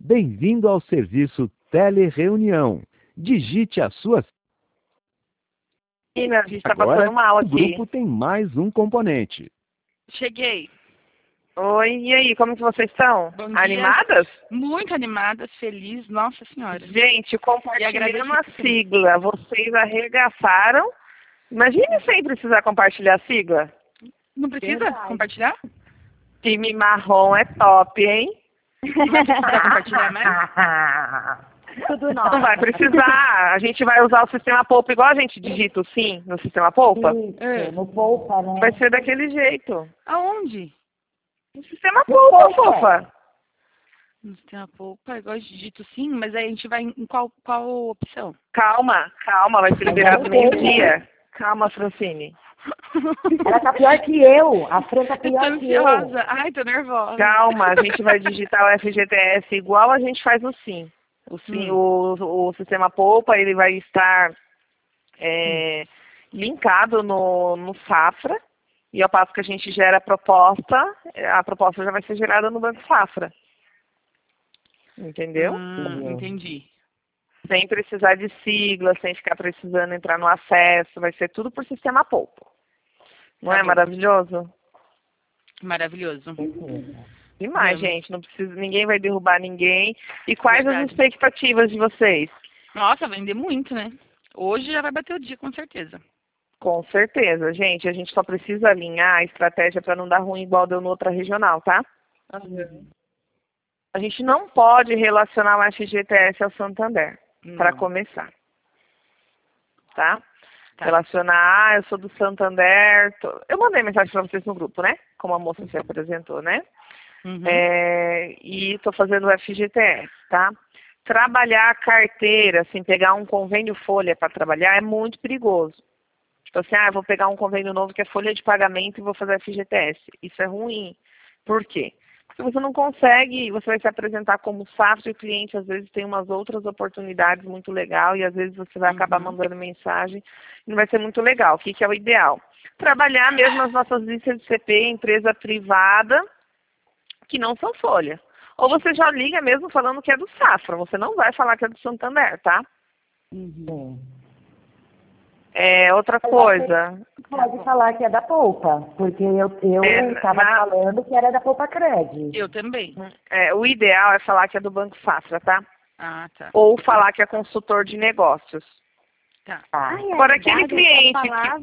Bem-vindo ao serviço Telereunião. Digite a sua... A gente está Agora, passando mal o aqui. grupo tem mais um componente. Cheguei. Oi, e aí, como que vocês estão? Bom dia. Animadas? Muito animadas, felizes, nossa senhora. Gente, compartilhando agradeço a sigla. Vocês arregaçaram. Imagine sem precisar compartilhar a sigla. Não precisa Verdade. compartilhar? Time marrom é top, hein? Não vai precisar compartilhar mais? Tudo nosso. Não vai precisar. A gente vai usar o sistema Poupa igual a gente digita o sim no sistema Poupa. Isso, no Poupa, né? Vai ser daquele jeito. Aonde? No sistema Poupa, Poupa. fofa. No sistema Poupa, igual digito sim, mas aí a gente vai em qual opção? Calma, vai ser liberado meio-dia. Calma, Francine. Ela tá pior que eu. A Fran tá Eu tô pior que eu. ansiosa. Ai, tô nervosa. Calma, a gente vai digitar o FGTS igual a gente faz no SIM. O SIM, o sistema Poupa, ele vai estar linkado no Safra, e ao passo que a gente gera a proposta já vai ser gerada no Banco Safra. Entendeu? Entendi. Sem precisar de sigla, sem ficar precisando entrar no acesso, vai ser tudo por sistema Poupa. Não Tá é bom. maravilhoso? Maravilhoso. Demais, Vamos. gente. Não precisa, ninguém vai derrubar ninguém. E quais as Verdade. expectativas de vocês? Nossa, vender muito, né? Hoje já vai bater o dia, com certeza. Com certeza, gente. A gente só precisa alinhar a estratégia para não dar ruim igual deu no outra regional, tá? A gente não pode relacionar o FGTS ao Santander, para começar. Tá? Tá. Relacionar, eu sou do Santander. Eu mandei mensagem para vocês no grupo, né? Como a moça se apresentou, né? Uhum. E estou fazendo o FGTS, tá? Trabalhar a carteira, assim, pegar um convênio folha para trabalhar é muito perigoso. Tipo assim, eu vou pegar um convênio novo que é folha de pagamento e vou fazer FGTS. Isso é ruim. Por quê? Porque você não consegue, você vai se apresentar como safra e o cliente às vezes tem umas outras oportunidades muito legal e às vezes você vai acabar mandando mensagem e não vai ser muito legal. O que é o ideal? Trabalhar mesmo as nossas listas de CP, empresa privada, que não são folha. Ou você já liga mesmo falando que é do Safra, você não vai falar que é do Santander, tá? Outra coisa. Pode falar que é da Poupa, porque eu estava falando que era da Poupa Cred. Eu também. O ideal é falar que é do Banco Safra, tá? Ah, tá. Ou falar que é consultor de negócios. Tá. Agora aquele cliente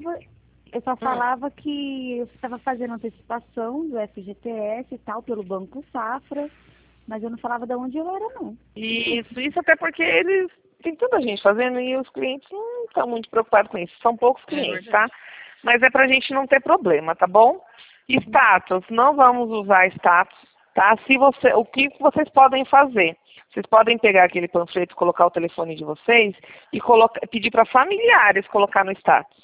Eu só falava que eu estava fazendo antecipação do FGTS e tal pelo Banco Safra, mas eu não falava de onde eu era, não. Isso até porque eles tem tanta gente fazendo e os clientes não estão muito preocupados com isso. São poucos clientes, tá? Mas é pra gente não ter problema, tá bom? Status, não vamos usar status, tá? O que vocês podem fazer? Vocês podem pegar aquele panfleto, colocar o telefone de vocês e pedir para familiares colocar no status.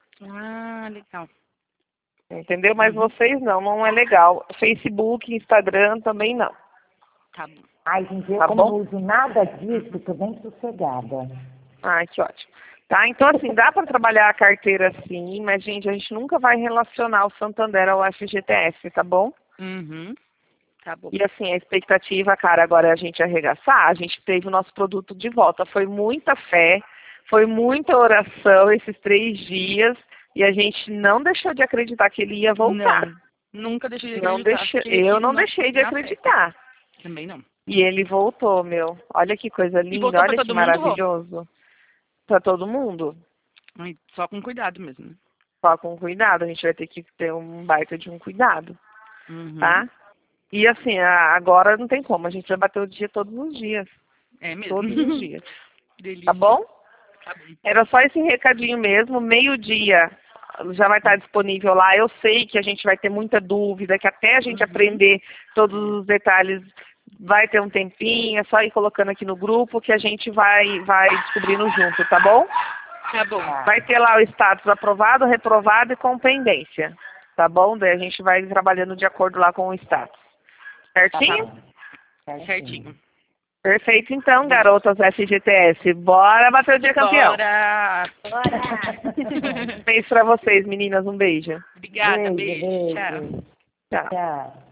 Ah, legal. Entendeu? Mas vocês não é legal. Facebook, Instagram também não. Tá bom. Ai, gente, eu Tá como bom? não uso nada disso, tô bem sossegada. Ai, que ótimo. Tá? Então, assim, dá para trabalhar a carteira sim, mas, gente, a gente nunca vai relacionar o Santander ao FGTS, tá bom? Uhum. Tá bom. E, assim, a expectativa, cara, agora é a gente arregaçar. A gente teve o nosso produto de volta. Foi muita fé, foi muita oração esses 3 dias e a gente não deixou de acreditar que ele ia voltar. Não, nunca deixei de acreditar. Eu não deixei de acreditar. Também não. E ele voltou, meu. Olha que coisa linda, voltou pra olha todo que mundo, maravilhoso. Para todo mundo. Ai, só com cuidado mesmo, né? Só com cuidado, a gente vai ter que ter um baita de um cuidado, tá? E assim, agora não tem como, a gente vai bater o dia todos os dias. É mesmo. Todos os dias. Delícia. Tá bom? Tá bom. Era só esse recadinho mesmo, meio-dia já vai estar disponível lá. Eu sei que a gente vai ter muita dúvida, que até a gente aprender todos os detalhes vai ter um tempinho, é só ir colocando aqui no grupo que a gente vai descobrindo junto, tá bom? Tá bom. Vai ter lá o status aprovado, reprovado e com pendência, tá bom? Daí a gente vai trabalhando de acordo lá com o status. Certinho? Certinho. Perfeito, então, garotas FGTS. Bora bater o dia campeão. Bora! Beijo pra vocês, meninas. Um beijo. Obrigada, Beijo, beijo. beijo. Tchau. Tchau. Tchau.